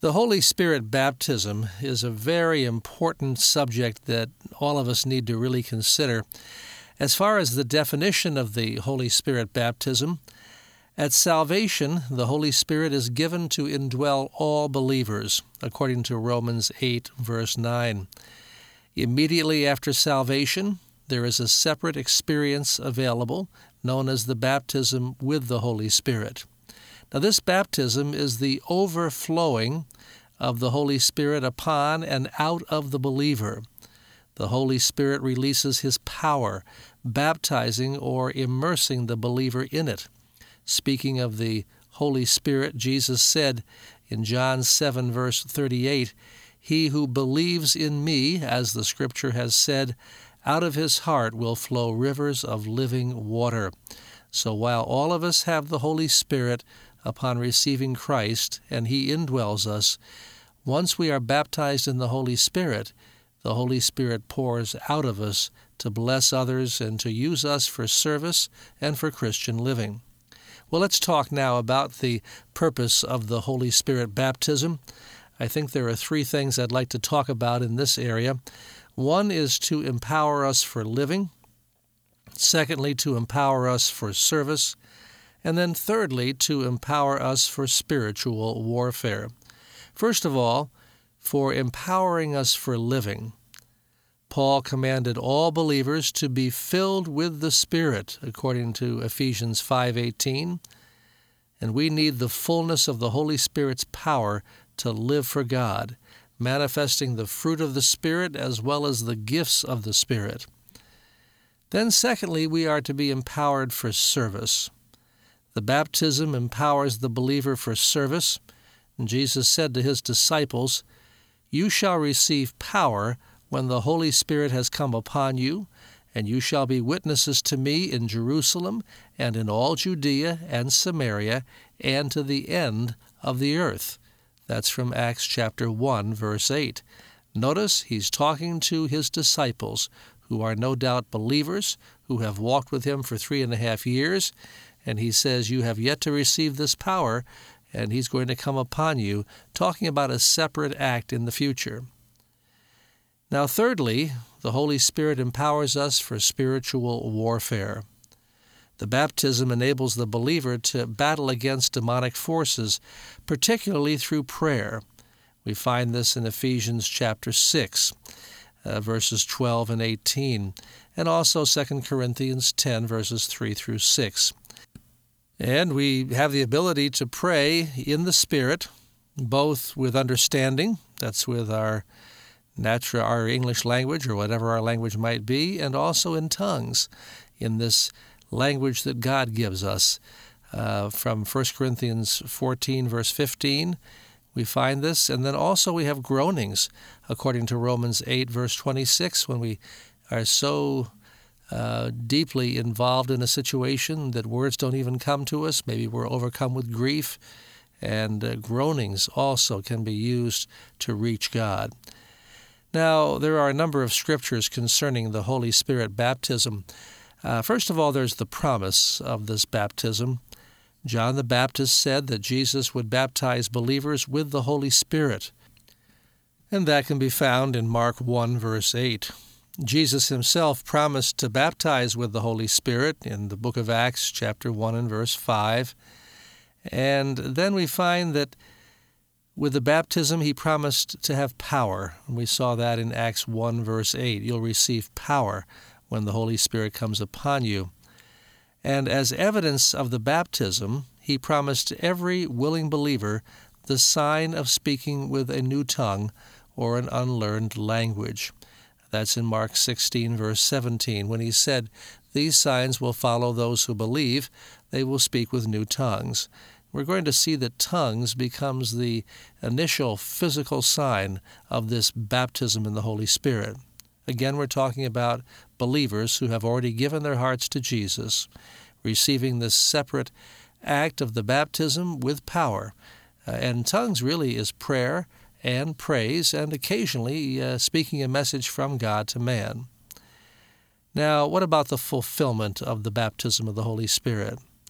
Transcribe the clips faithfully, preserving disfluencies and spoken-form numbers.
The Holy Spirit baptism is a very important subject that all of us need to really consider. As far as the definition of the Holy Spirit baptism, at salvation, the Holy Spirit is given to indwell all believers, according to Romans eight, verse nine. Immediately after salvation, there is a separate experience available, known as the baptism with the Holy Spirit. Now, this baptism is the overflowing of the Holy Spirit upon and out of the believer. The Holy Spirit releases His power, baptizing or immersing the believer in it. Speaking of the Holy Spirit, Jesus said in John seven, verse thirty-eight, "He who believes in me, as the Scripture has said, out of his heart will flow rivers of living water." So while all of us have the Holy Spirit upon receiving Christ, and He indwells us, once we are baptized in the Holy Spirit, the Holy Spirit pours out of us to bless others and to use us for service and for Christian living. Well, let's talk now about the purpose of the Holy Spirit baptism. I think there are three things I'd like to talk about in this area. One is to empower us for living. Secondly, to empower us for service. And then thirdly, to empower us for spiritual warfare. First of all, for empowering us for living. Paul commanded all believers to be filled with the Spirit, according to Ephesians five eighteen. And we need the fullness of the Holy Spirit's power to live for God, manifesting the fruit of the Spirit as well as the gifts of the Spirit. Then secondly, we are to be empowered for service. The baptism empowers the believer for service. And Jesus said to His disciples, "You shall receive power when the Holy Spirit has come upon you, and you shall be witnesses to me in Jerusalem and in all Judea and Samaria and to the end of the earth." That's from Acts chapter one, verse eight. Notice He's talking to His disciples, who are no doubt believers, who have walked with Him for three and a half years, and He says, "You have yet to receive this power, and He's going to come upon you," talking about a separate act in the future. Now, thirdly, the Holy Spirit empowers us for spiritual warfare. The baptism enables the believer to battle against demonic forces, particularly through prayer. We find this in Ephesians chapter six, uh, verses twelve and eighteen, and also Second Corinthians ten, verses three through six. And we have the ability to pray in the Spirit, both with understanding, that's with our natural, our English language or whatever our language might be, and also in tongues, in this language that God gives us. Uh, from First Corinthians fourteen, verse fifteen, we find this. And then also we have groanings, according to Romans eight, verse twenty-six, when we are so uh, deeply involved in a situation that words don't even come to us. Maybe we're overcome with grief, and uh, groanings also can be used to reach God. Now, there are a number of scriptures concerning the Holy Spirit baptism. Uh, first of all, there's the promise of this baptism. John the Baptist said that Jesus would baptize believers with the Holy Spirit, and that can be found in Mark one, verse eight. Jesus Himself promised to baptize with the Holy Spirit in the book of Acts, chapter one and verse five. And then we find that with the baptism, He promised to have power. And we saw that in Acts one, verse eight. You'll receive power when the Holy Spirit comes upon you. And as evidence of the baptism, He promised every willing believer the sign of speaking with a new tongue or an unlearned language. That's in Mark sixteen, verse seventeen, when He said, "These signs will follow those who believe. They will speak with new tongues." We're going to see that tongues becomes the initial physical sign of this baptism in the Holy Spirit. Again, we're talking about believers who have already given their hearts to Jesus, receiving this separate act of the baptism with power. Uh, and tongues really is prayer and praise, and occasionally uh, speaking a message from God to man. Now, what about the fulfillment of the baptism of the Holy Spirit?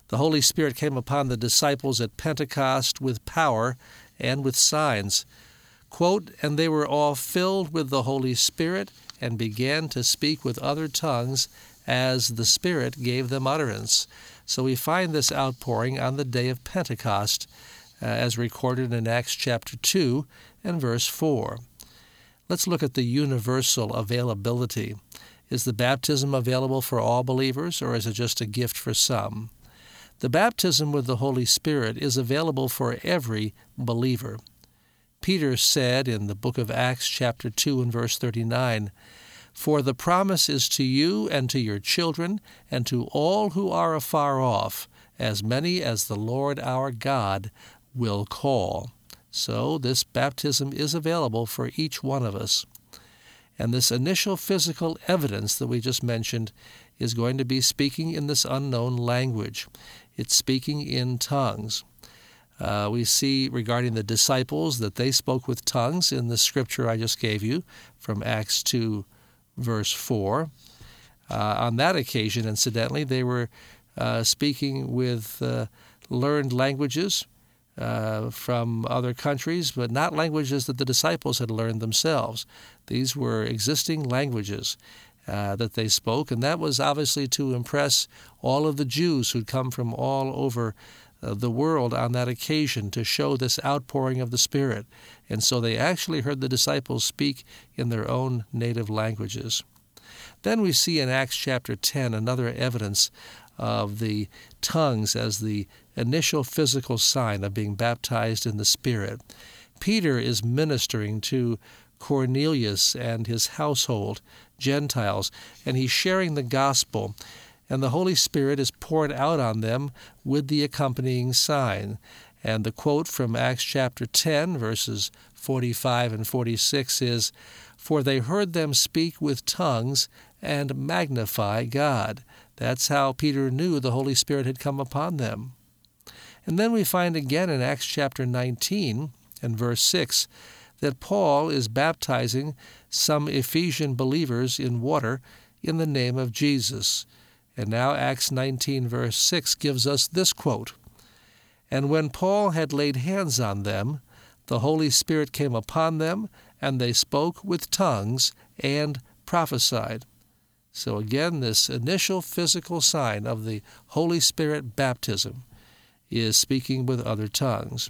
The Holy Spirit came upon the disciples at Pentecost with power and with signs. Quote, "And they were all filled with the Holy Spirit and began to speak with other tongues as the Spirit gave them utterance." So we find this outpouring on the day of Pentecost, uh, as recorded in Acts chapter two and verse four. Let's look at the universal availability. Is the baptism available for all believers, or is it just a gift for some? The baptism with the Holy Spirit is available for every believer. Peter said in the book of Acts chapter two and verse thirty-nine, "For the promise is to you and to your children and to all who are afar off, as many as the Lord our God will call." So this baptism is available for each one of us. And this initial physical evidence that we just mentioned is going to be speaking in this unknown language. It's speaking in tongues. Uh, we see regarding the disciples that they spoke with tongues in the scripture I just gave you from Acts two, verse four. Uh, on that occasion, incidentally, they were uh, speaking with uh, learned languages uh, from other countries, but not languages that the disciples had learned themselves. These were existing languages uh, that they spoke, and that was obviously to impress all of the Jews who'd come from all over uh, the world on that occasion to show this outpouring of the Spirit. And so they actually heard the disciples speak in their own native languages. Then we see in Acts chapter ten another evidence of the tongues as the initial physical sign of being baptized in the Spirit. Peter is ministering to Cornelius and his household, Gentiles, and he's sharing the gospel, and the Holy Spirit is poured out on them with the accompanying sign. And the quote from Acts chapter ten, verses forty-five and forty-six is, "For they heard them speak with tongues and magnify God." That's how Peter knew the Holy Spirit had come upon them. And then we find again in Acts chapter nineteen and verse six that Paul is baptizing some Ephesian believers in water in the name of Jesus. And now Acts nineteen verse six gives us this quote, "And when Paul had laid hands on them, the Holy Spirit came upon them, and they spoke with tongues and prophesied." So again, this initial physical sign of the Holy Spirit baptism is speaking with other tongues.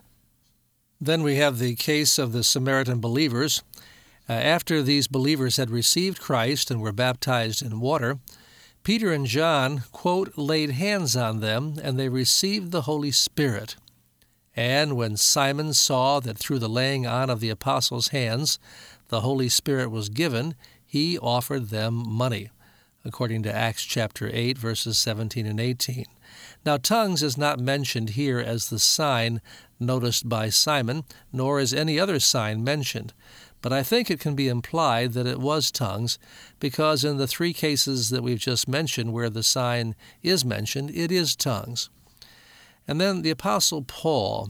Then we have the case of the Samaritan believers. Uh, after these believers had received Christ and were baptized in water, Peter and John, quote, "laid hands on them, and they received the Holy Spirit. And when Simon saw that through the laying on of the apostles' hands the Holy Spirit was given, he offered them money," according to Acts chapter eight, verses seventeen and eighteen. Now, tongues is not mentioned here as the sign noticed by Simon, nor is any other sign mentioned. But I think it can be implied that it was tongues, because in the three cases that we've just mentioned where the sign is mentioned, it is tongues. And then the Apostle Paul,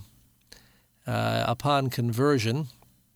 uh, upon conversion,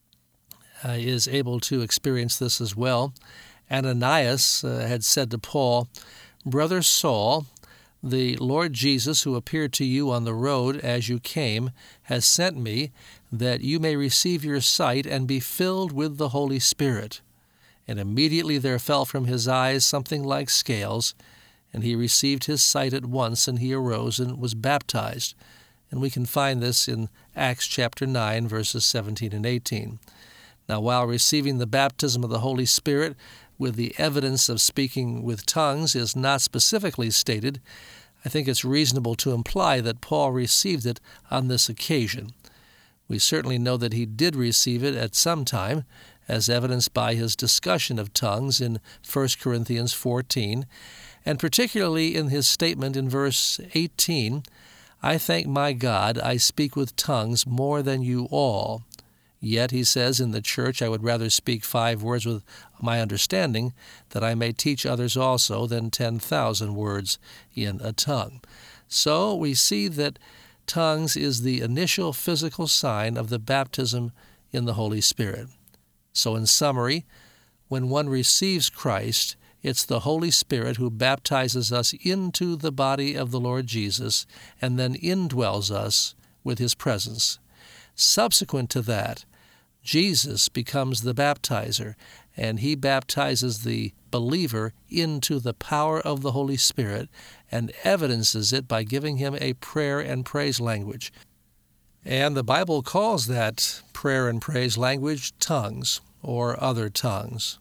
uh, is able to experience this as well. Ananias uh, had said to Paul, "Brother Saul, the Lord Jesus, who appeared to you on the road as you came, has sent me that you may receive your sight and be filled with the Holy Spirit." And immediately there fell from his eyes something like scales, and he received his sight at once, and he arose and was baptized. And we can find this in Acts chapter nine, verses seventeen and eighteen. Now, while receiving the baptism of the Holy Spirit with the evidence of speaking with tongues is not specifically stated, I think it's reasonable to imply that Paul received it on this occasion. We certainly know that he did receive it at some time, as evidenced by his discussion of tongues in First Corinthians fourteen, and particularly in his statement in verse eighteen, "I thank my God I speak with tongues more than you all. Yet," he says, "in the church I would rather speak five words with my understanding, that I may teach others also, than ten thousand words in a tongue." So we see that tongues is the initial physical sign of the baptism in the Holy Spirit. So in summary, when one receives Christ, It's the Holy Spirit who baptizes us into the body of the Lord Jesus and then indwells us with his presence. Subsequent to that, Jesus becomes the baptizer, and he baptizes the believer into the power of the Holy Spirit and evidences it by giving him a prayer and praise language. And the Bible calls that prayer and praise language tongues or other tongues.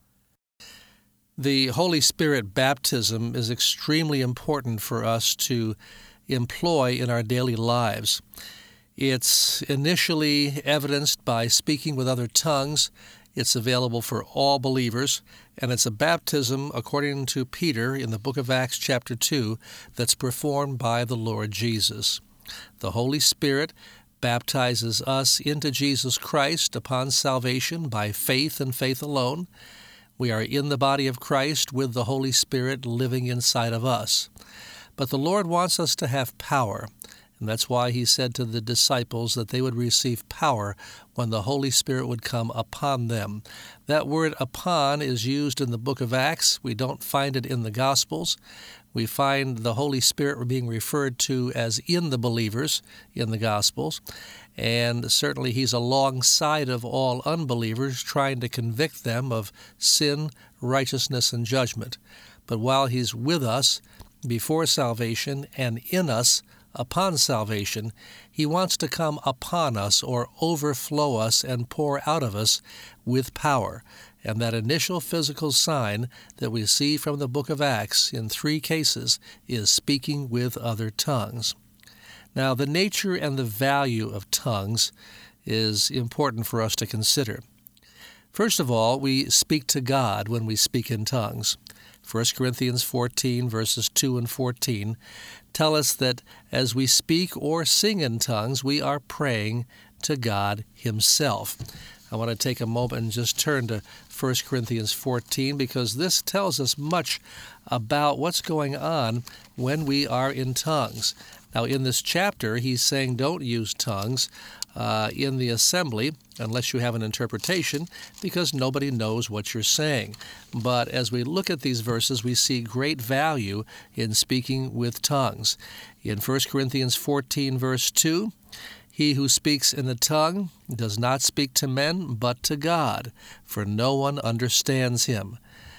The Holy Spirit baptism is extremely important for us to employ in our daily lives. It's initially evidenced by speaking with other tongues. It's available for all believers, and it's a baptism, according to Peter in the book of Acts chapter two, that's performed by the Lord Jesus. The Holy Spirit baptizes us into Jesus Christ upon salvation by faith and faith alone. We are in the body of Christ with the Holy Spirit living inside of us. But the Lord wants us to have power, and that's why he said to the disciples that they would receive power when the Holy Spirit would come upon them. That word upon is used in the book of Acts. We don't find it in the Gospels. We find the Holy Spirit being referred to as in the believers in the Gospels. And certainly he's alongside of all unbelievers, trying to convict them of sin, righteousness, and judgment. But while he's with us before salvation and in us upon salvation, he wants to come upon us or overflow us and pour out of us with power. And that initial physical sign that we see from the book of Acts in three cases is speaking with other tongues. Now, the nature and the value of tongues is important for us to consider. First of all, we speak to God when we speak in tongues. First Corinthians fourteen, verses two and fourteen, tell us that as we speak or sing in tongues, we are praying to God himself. I want to take a moment and just turn to First Corinthians fourteen, because this tells us much about what's going on when we are in tongues. Now, in this chapter, he's saying don't use tongues uh, in the assembly unless you have an interpretation, because nobody knows what you're saying. But as we look at these verses, we see great value in speaking with tongues. In First Corinthians fourteen, verse two, he who speaks in a tongue does not speak to men, but to God, for no one understands him.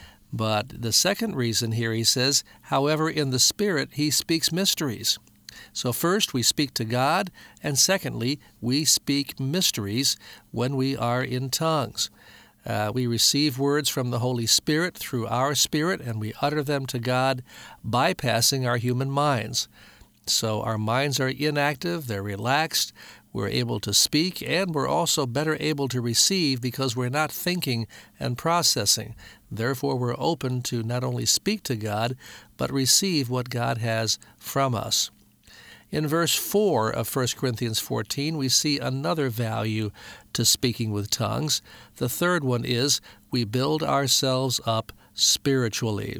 But the second reason here, he says, however, in the Spirit he speaks mysteries. So first, we speak to God, and secondly, we speak mysteries when we are in tongues. Uh, we receive words from the Holy Spirit through our spirit, and we utter them to God, bypassing our human minds. So our minds are inactive, they're relaxed, we're able to speak, and we're also better able to receive because we're not thinking and processing. Therefore, we're open to not only speak to God, but receive what God has from us. In verse four of First Corinthians fourteen, we see another value to speaking with tongues. The third one is we build ourselves up spiritually.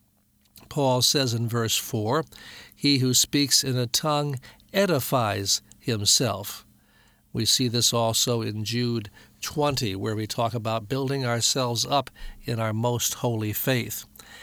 Paul says in verse four, he who speaks in a tongue edifies himself. We see this also in Jude twenty, where we talk about building ourselves up in our most holy faith.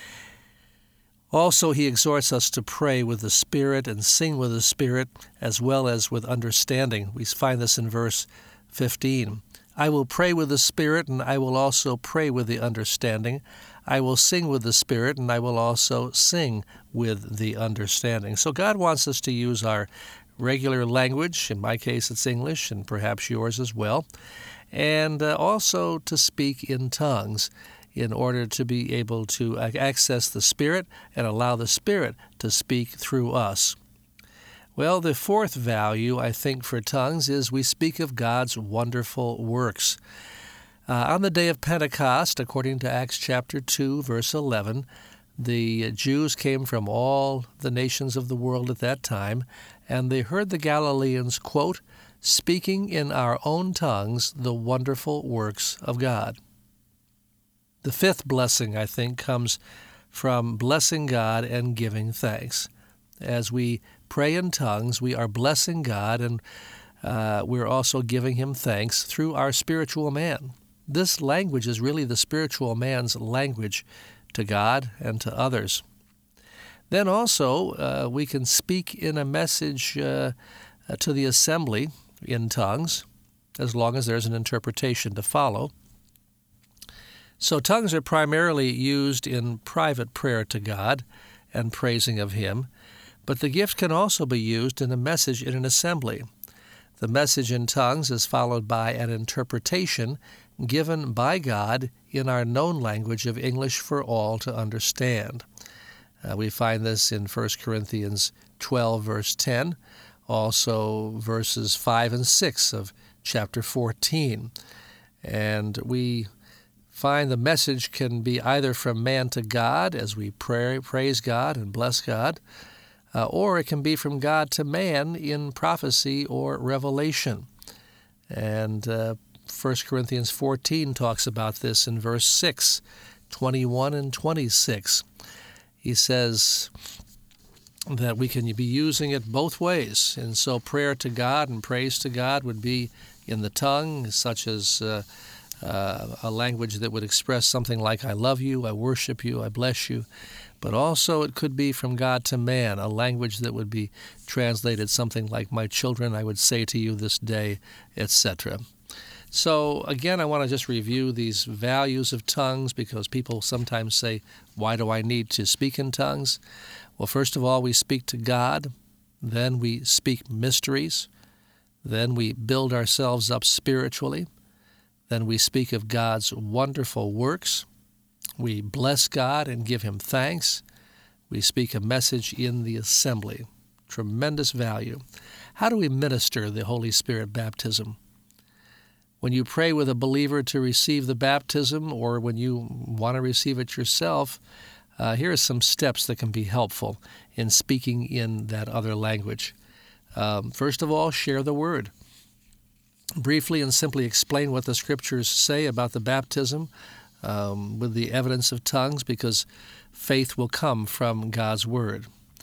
Also, he exhorts us to pray with the Spirit and sing with the Spirit, as well as with understanding. We find this in verse fifteen. I will pray with the Spirit, and I will also pray with the understanding. I will sing with the Spirit, and I will also sing with the understanding. So God wants us to use our regular language. In my case, it's English, and perhaps yours as well. And uh, also to speak in tongues, in order to be able to access the Spirit and allow the Spirit to speak through us. Well, the fourth value, I think, for tongues is we speak of God's wonderful works. Uh, on the day of Pentecost, according to Acts chapter two, verse eleven, the Jews came from all the nations of the world at that time, and they heard the Galileans, quote, speaking in our own tongues the wonderful works of God. The fifth blessing, I think, comes from blessing God and giving thanks. As we pray in tongues, we are blessing God, and uh, we're also giving him thanks through our spiritual man. This language is really the spiritual man's language to God and to others. Then also, uh, we can speak in a message uh, to the assembly in tongues, as long as there's an interpretation to follow. So tongues are primarily used in private prayer to God and praising of Him, but the gift can also be used in a message in an assembly. The message in tongues is followed by an interpretation given by God in our known language of English for all to understand. Uh, we find this in First Corinthians twelve, verse ten, also verses five and six of chapter fourteen. And we find the message can be either from man to God as we pray, praise God and bless God, uh, or it can be from God to man in prophecy or revelation. And uh, First Corinthians fourteen talks about this in verse six, twenty-one and twenty-six. He says that we can be using it both ways. And so prayer to God and praise to God would be in the tongue, such as uh, uh, a language that would express something like, I love you, I worship you, I bless you. But also it could be from God to man, a language that would be translated something like, my children, I would say to you this day, et cetera. So again, I want to just review these values of tongues, because people sometimes say, why do I need to speak in tongues? Well, first of all, we speak to God. Then we speak mysteries. Then we build ourselves up spiritually. Then we speak of God's wonderful works. We bless God and give Him thanks. We speak a message in the assembly. Tremendous value. How do we minister the Holy Spirit baptism? When you pray with a believer to receive the baptism, or when you want to receive it yourself, uh, here are some steps that can be helpful in speaking in that other language. Um, first of all, share the word. Briefly and simply explain what the Scriptures say about the baptism um, with the evidence of tongues, because faith will come from God's word.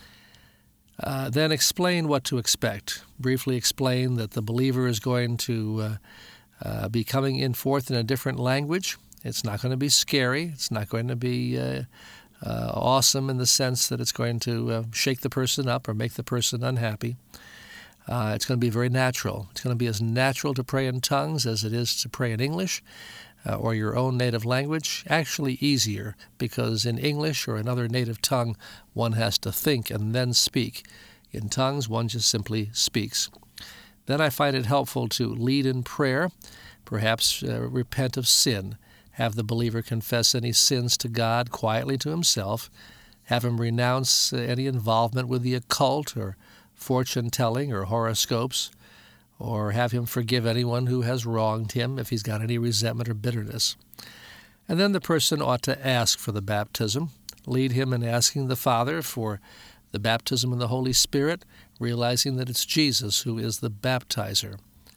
Uh, then explain what to expect. Briefly explain that the believer is going to uh, Uh, be coming in forth in a different language. It's not going to be scary. It's not going to be uh, uh, awesome in the sense that it's going to uh, shake the person up or make the person unhappy. Uh, it's going to be very natural. It's going to be as natural to pray in tongues as it is to pray in English uh, or your own native language. Actually easier, because in English or another native tongue, one has to think and then speak. In tongues, one just simply speaks. Then I find it helpful to lead in prayer, perhaps uh, repent of sin, have the believer confess any sins to God quietly to himself, have him renounce uh, any involvement with the occult or fortune-telling or horoscopes, or have him forgive anyone who has wronged him if he's got any resentment or bitterness. And then the person ought to ask for the baptism, lead him in asking the Father for the baptism of the Holy Spirit, realizing that it's Jesus who is the baptizer.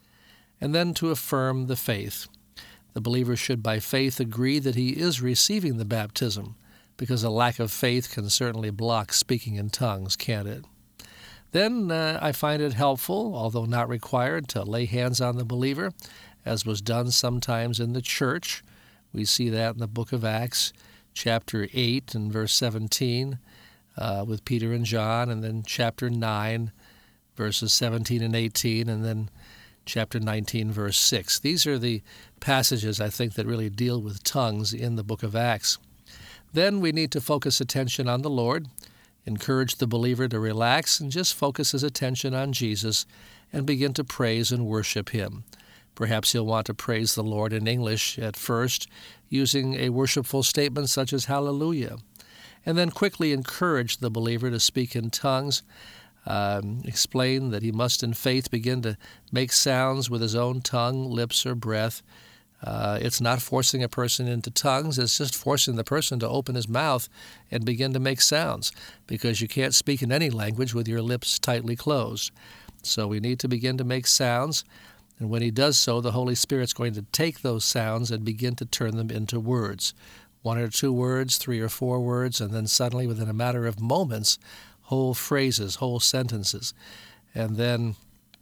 And then to affirm the faith. The believer should by faith agree that he is receiving the baptism, because a lack of faith can certainly block speaking in tongues, can't it? Then uh, I find it helpful, although not required, to lay hands on the believer, as was done sometimes in the church. We see that in the book of Acts, chapter eight and verse seventeen, Uh, with Peter and John, and then chapter nine, verses seventeen and eighteen, and then chapter nineteen, verse six. These are the passages, I think, that really deal with tongues in the book of Acts. Then we need to focus attention on the Lord, encourage the believer to relax and just focus his attention on Jesus and begin to praise and worship Him. Perhaps he'll want to praise the Lord in English at first, using a worshipful statement such as Hallelujah, and then quickly encourage the believer to speak in tongues, um, explain that he must in faith begin to make sounds with his own tongue, lips, or breath. Uh, it's not forcing a person into tongues, it's just forcing the person to open his mouth and begin to make sounds, because you can't speak in any language with your lips tightly closed. So we need to begin to make sounds, and when he does so, the Holy Spirit's going to take those sounds and begin to turn them into words. One or two words, three or four words, and then suddenly, within a matter of moments, whole phrases, whole sentences. And then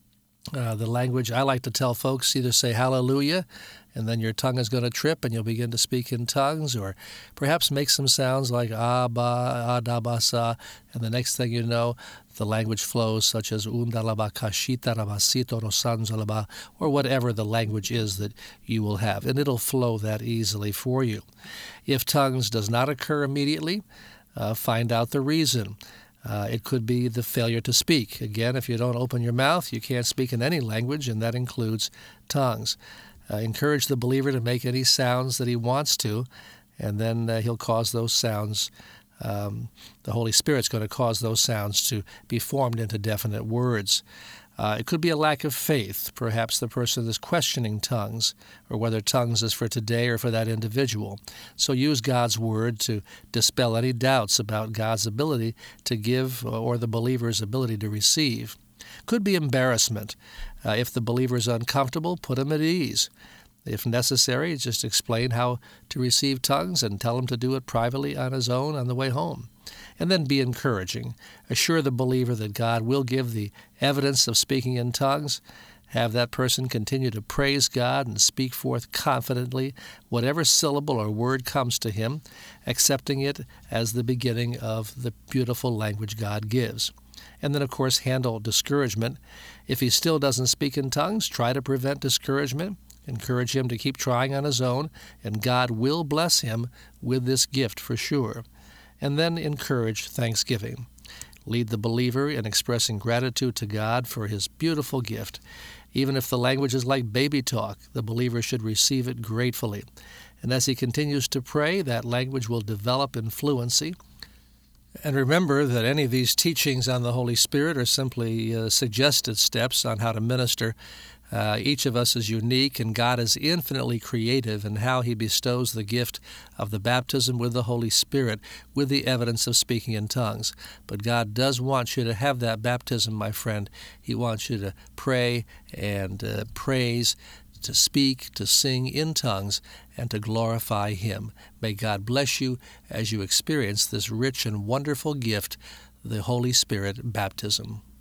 Uh, the language, I like to tell folks, either say hallelujah, and then your tongue is going to trip and you'll begin to speak in tongues, or perhaps make some sounds like Abba, Adabasa, and the next thing you know, the language flows, such as Undalaba, Kashita, Rabasito, Rosanzalaba, or whatever the language is that you will have, and it'll flow that easily for you. If tongues does not occur immediately, uh, find out the reason. Uh, it could be the failure to speak. Again, if you don't open your mouth, you can't speak in any language, and that includes tongues. Uh, encourage the believer to make any sounds that he wants to, and then uh, he'll cause those sounds, um, the Holy Spirit's going to cause those sounds to be formed into definite words. Uh, it could be a lack of faith. Perhaps the person is questioning tongues, or whether tongues is for today or for that individual. So use God's Word to dispel any doubts about God's ability to give or the believer's ability to receive. Could be embarrassment. Uh, if the believer is uncomfortable, put him at ease. If necessary, just explain how to receive tongues and tell him to do it privately on his own on the way home. And then be encouraging. Assure the believer that God will give the evidence of speaking in tongues. Have that person continue to praise God and speak forth confidently whatever syllable or word comes to him, accepting it as the beginning of the beautiful language God gives. And then, of course, handle discouragement. If he still doesn't speak in tongues, try to prevent discouragement. Encourage him to keep trying on his own, and God will bless him with this gift for sure. And then encourage thanksgiving. Lead the believer in expressing gratitude to God for his beautiful gift. Even if the language is like baby talk, the believer should receive it gratefully. And as he continues to pray, that language will develop in fluency. And remember that any of these teachings on the Holy Spirit are simply uh, suggested steps on how to minister. Uh, each of us is unique, and God is infinitely creative in how he bestows the gift of the baptism with the Holy Spirit with the evidence of speaking in tongues. But God does want you to have that baptism, my friend. He wants you to pray and uh, praise, to speak, to sing in tongues, and to glorify him. May God bless you as you experience this rich and wonderful gift, the Holy Spirit baptism.